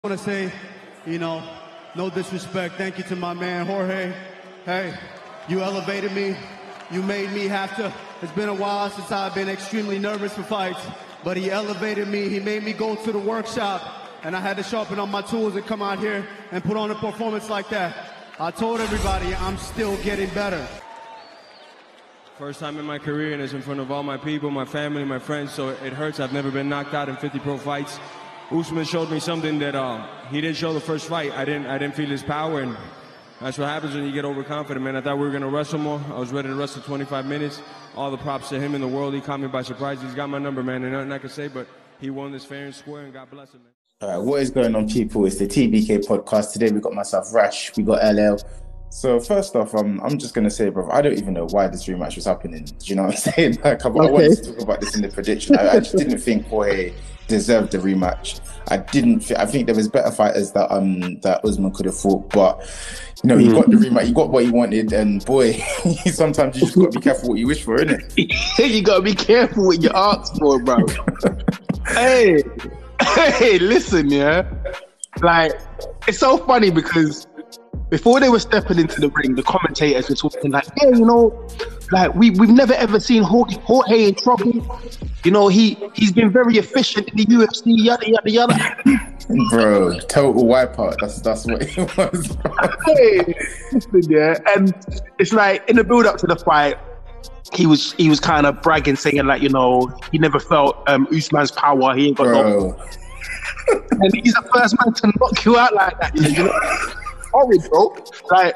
I want to say, no disrespect. Thank you to my man, Jorge. Hey, you elevated me. You made me have to. It's been a while since I've been extremely nervous for fights, but he elevated me. He made me go to the workshop, and I had to sharpen up my tools and come out here and put on a performance like that. I told everybody I'm still getting better. First time in my career, and it's in front of all my people, my family, my friends, so it hurts. I've never been knocked out in 50 pro fights. Usman showed me something that he didn't show the first fight. I didn't feel his power, and that's what happens when you get overconfident, man. I thought we were going to wrestle more. I was ready to wrestle 25 minutes. All the props to him in the world. He caught me by surprise. He's got my number, man, and nothing I can say, but he won this fair and square, and God bless him, man. All right, what is going on, people? It's the TBK podcast. Today we got myself, Rash. We got LL. So first off, I'm just going to say, bro, I don't even know why this rematch was happening. Do you know what I'm saying? I wanted to talk about this in the prediction. I just didn't think Jorge deserved the rematch. I think there was better fighters that Usman could have fought, but he got the rematch. He got what he wanted, and boy, sometimes you just got to be careful what you wish for, innit? You got to be careful what you ask for, bro. hey, listen, yeah. Like, it's so funny because before they were stepping into the ring, the commentators were talking like, like we've never ever seen Jorge in trouble. He's been very efficient in the UFC, yada yada yada. Bro, total wipeout. That's what it was. Hey, listen, yeah, and it's like in the build up to the fight, he was kind of bragging, saying like, he never felt Usman's power. He ain't got no. And he's the first man to knock you out like that. Sorry, bro. Like,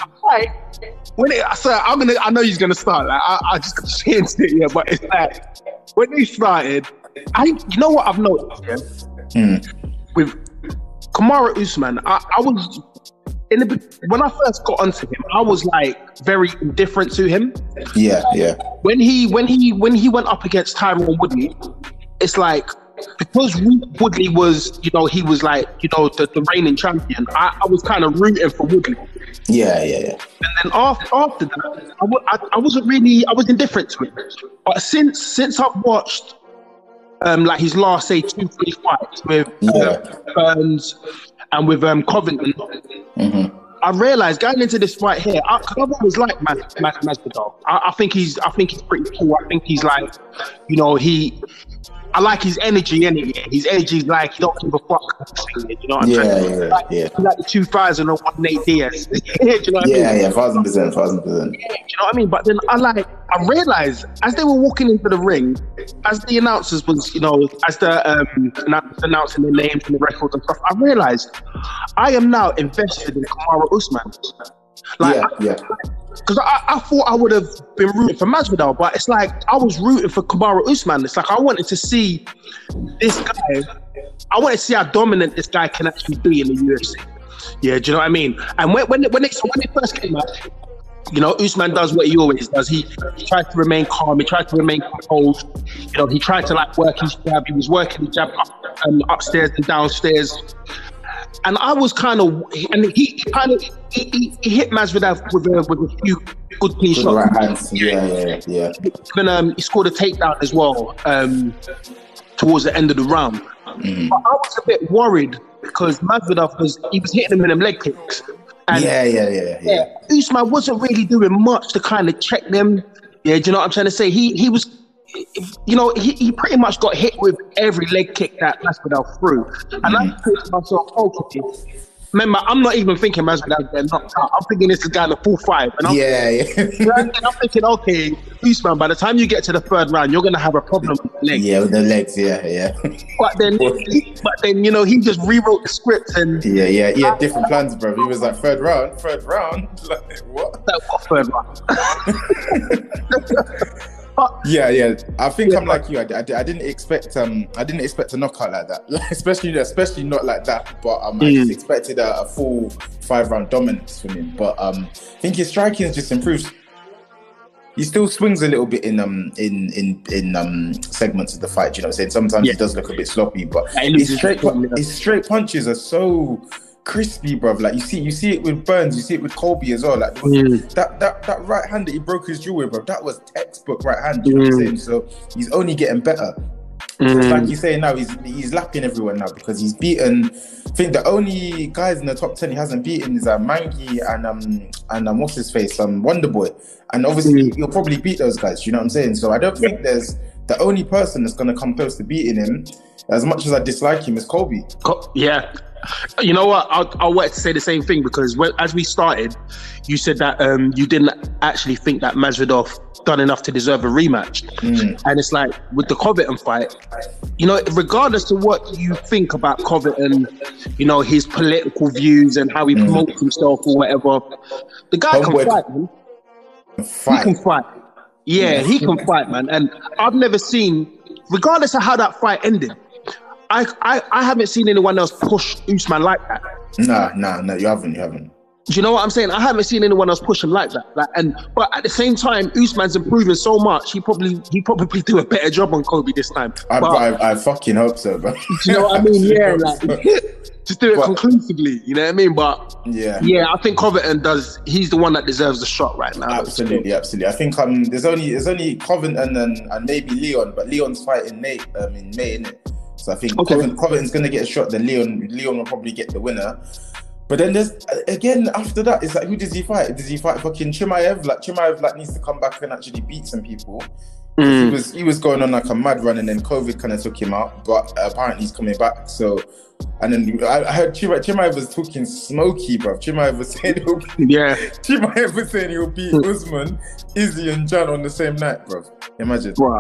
I know he's gonna start. Like, I just got to say it, yeah. But it's like when he started, you know what I've noticed, yeah. With Kamaru Usman, I was when I first got onto him, I was like very indifferent to him. Yeah. When he went up against Tyron Woodley, it's like, because Woodley was, he was like, the reigning champion, I was kind of rooting for Woodley. Yeah. And then after that, I was indifferent to it. But since I've watched like his last, say, 2-3 fights with Burns and with Covington, I realized going into this fight here, I've always liked Masvidal. I think he's pretty cool. I think he's like, I like his energy anyway. His energy is like, he don't give a fuck. You know what I'm saying? Like the 2001 Nate Diaz. Do you know what I mean? Yeah, 1000%. Do you know what I mean? But then I realized as they were walking into the ring, as the announcers was, as the announcing the names and the records and stuff, I realized I am now invested in Kamaru Usman. Because I thought I would have been rooting for Masvidal, but it's like I was rooting for Kamaru Usman. It's like I wanted to see this guy. I wanted to see how dominant this guy can actually be in the UFC. Yeah, do you know what I mean? And when it first came out, Usman does what he always does. He tries to remain calm. He tries to remain composed. He tried to work his jab. He was working his jab upstairs and downstairs. And I was he hit Masvidal with a few good clean shots. Right hands. Yeah. Even he scored a takedown as well towards the end of the round. But I was a bit worried because Masvidal was hitting him in them leg kicks. And yeah. Usman wasn't really doing much to kind of check them. Yeah, do you know what I'm trying to say? He was. He pretty much got hit with every leg kick that Masvidal threw. And I thought to myself, okay, remember, I'm not even thinking Masvidal getting knocked out. I'm thinking this is going to full five. And I'm thinking, okay, Usman, by the time you get to the third round, you're going to have a problem with the legs. Yeah, with the legs, yeah. But then, he just rewrote the script and... Yeah, he had different plans, bro. He was like, third round? Like, what? Third round. Yeah. I think I'm like you. I didn't expect a knockout like that, especially not like that. But I just expected a full 5-round dominance from him. But I think his striking has just improved. He still swings a little bit in segments of the fight. You know what I'm saying? Sometimes he does look a bit sloppy, but his straight punches are so crispy, bruv. Like you see it with Burns, you see it with Colby as well. Like that right hand that he broke his jaw with, bruv, that was textbook right hand. You know what I'm saying? So he's only getting better. So it's like you say now, he's lapping everyone now because he's beaten. I think the only guys in the top 10 he hasn't beaten is Mangi and what's his face, Wonderboy, and obviously he'll probably beat those guys. You know what I'm saying? So I don't think there's the only person that's going to come close to beating him. As much as I dislike him, is Kobe. Yeah. You know what? I wanted to say the same thing because as we started, you said that you didn't actually think that Masvidal done enough to deserve a rematch. And it's like with the Covington fight, you know, regardless of what you think about Covington, you know, his political views and how he promotes himself or whatever, the guy can fight, man. He can fight. Yeah, he can fight, man. And I've never seen, regardless of how that fight ended, I haven't seen anyone else push Usman like that. No, you haven't. Do you know what I'm saying? I haven't seen anyone else push him like that. But at the same time, Usman's improving so much. He probably do a better job on Kobe this time. I fucking hope so, bro. Do you know what I mean? Yeah, like just do it conclusively. You know what I mean? But yeah, I think Covington does. He's the one that deserves the shot right now. Absolutely. I think there's only Covington and maybe Leon, but Leon's fighting Nate in May, innit? So I think Covington's going to get a shot, then Leon will probably get the winner. But then there's, again, after that, it's like, who does he fight? Does he fight fucking Chimaev? Like, Chimaev needs to come back and actually beat some people. He was going on like a mad run, and then COVID kind of took him out. But apparently he's coming back. So, and then I heard Chimaev was talking smoky, bro. Chimaev was saying he'll beat Usman, Izzy, and Jan on the same night, bro. Imagine. Wow.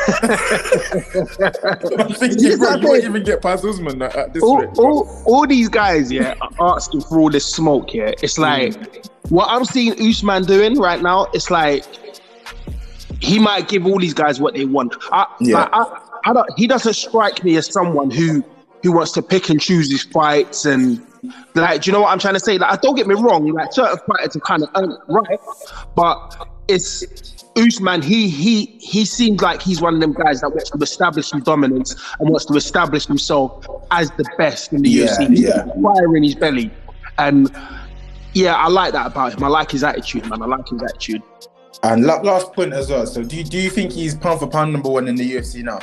I'm thinking, bro, you won't even get past Usman at this rate. All these guys, are asking for all this smoke, It's like, what I'm seeing Usman doing right now, it's like, he might give all these guys what they want. He doesn't strike me as someone who wants to pick and choose his fights and like, do you know what I'm trying to say? Like, don't get me wrong, like certain fighters have kind of earned it, right? But it's Usman, he seems like he's one of them guys that wants to establish his dominance and wants to establish himself as the best in the UFC. He's got fire in his belly. And yeah, I like that about him. I like his attitude, man. I like his attitude. And last point as well. So do you think he's pound for pound number one in the UFC now?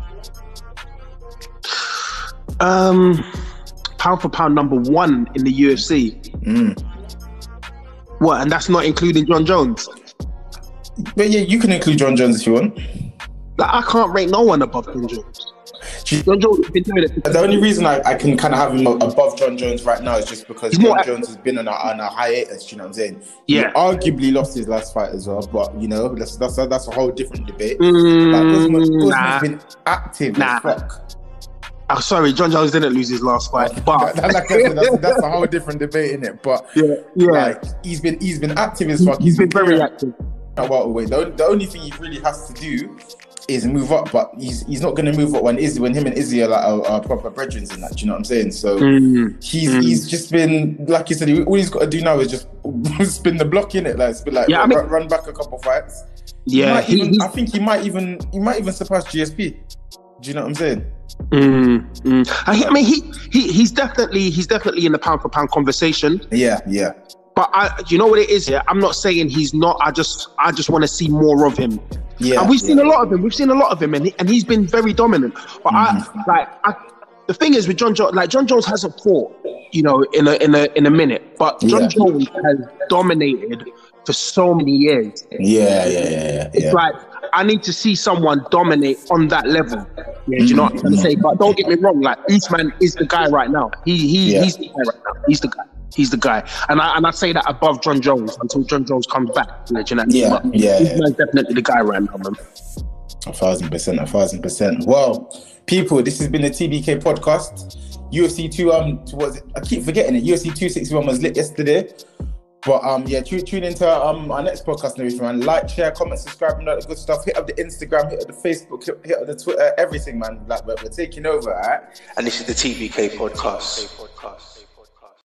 Pound for pound number one in the UFC. What? And that's not including John Jones? But yeah, you can include John Jones if you want. Like, I can't rate no one above John Jones. John Jones has been doing it. The only reason I can kind of have him above John Jones right now is just because John Jones has been on a hiatus. You know what I'm saying? Yeah. He arguably lost his last fight as well, but you know that's a whole different debate. Usman's been active as fuck. I'm sorry, John Jones didn't lose his last fight, but that's a whole different debate, isn't it? But like he's been active as fuck. He's been very active. The only thing he really has to do is move up, but he's not going to move up when him and Izzy are like proper brethren in that. Do you know what I'm saying? So he's just been, like you said, all he's got to do now is just spin the block, in it, like run back a couple fights. Yeah, I think he might even surpass GSP. Do you know what I'm saying? I mean, he's definitely in the pound for pound conversation. Yeah. But you know what it is here? I'm not saying he's not. I just want to see more of him. Yeah, and we've seen a lot of him. We've seen a lot of him, and he's been very dominant. But the thing is with John Jones, like John Jones hasn't fought, you know, in a minute. But John Jones has dominated for so many years. Yeah. It's like, I need to see someone dominate on that level. Yeah, do you know what I'm trying to say? But don't get me wrong, like Usman is the guy right now. He's the guy right now. He's the guy. And I say that above John Jones until John Jones comes back. You know, Usman's definitely the guy right now, man. 1,000%. Well, people, this has been the TBK podcast. UFC 2, I keep forgetting it. UFC 261 was lit yesterday. But tune into our next podcast and everything, man. Like, share, comment, subscribe, and all that good stuff. Hit up the Instagram, hit up the Facebook, hit up the Twitter, everything, man. Like, we're taking over, alright? And this is the TBK podcast.